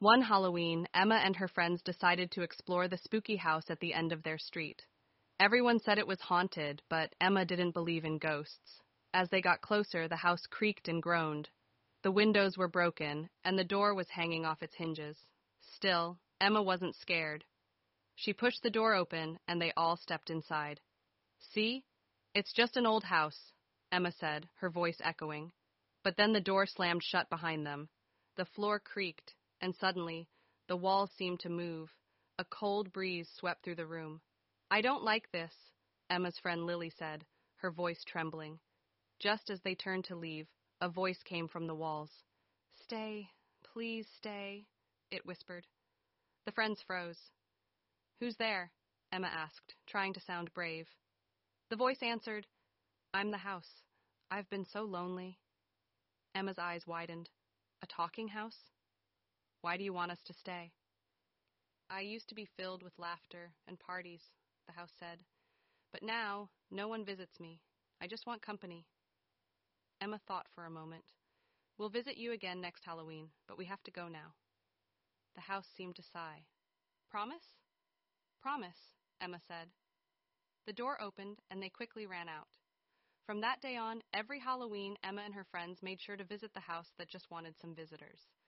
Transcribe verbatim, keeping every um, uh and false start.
One Halloween, Emma and her friends decided to explore the spooky house at the end of their street. Everyone said it was haunted, but Emma didn't believe in ghosts. As they got closer, the house creaked and groaned. The windows were broken, and the door was hanging off its hinges. Still, Emma wasn't scared. She pushed the door open, and they all stepped inside. "See? It's just an old house," Emma said, her voice echoing. But then the door slammed shut behind them. The floor creaked, and suddenly, the walls seemed to move. A cold breeze swept through the room. "I don't like this," Emma's friend Lily said, her voice trembling. Just as they turned to leave, a voice came from the walls. "Stay, please stay," it whispered. The friends froze. "Who's there?" Emma asked, trying to sound brave. The voice answered, "I'm the house. I've been so lonely." Emma's eyes widened. "A talking house? Why do you want us to stay?" "I used to be filled with laughter and parties," the house said. "But now, no one visits me. I just want company." Emma thought for a moment. "We'll visit you again next Halloween, but we have to go now." The house seemed to sigh. "Promise?" "Promise," Emma said. The door opened, and they quickly ran out. From that day on, every Halloween, Emma and her friends made sure to visit the house that just wanted some visitors.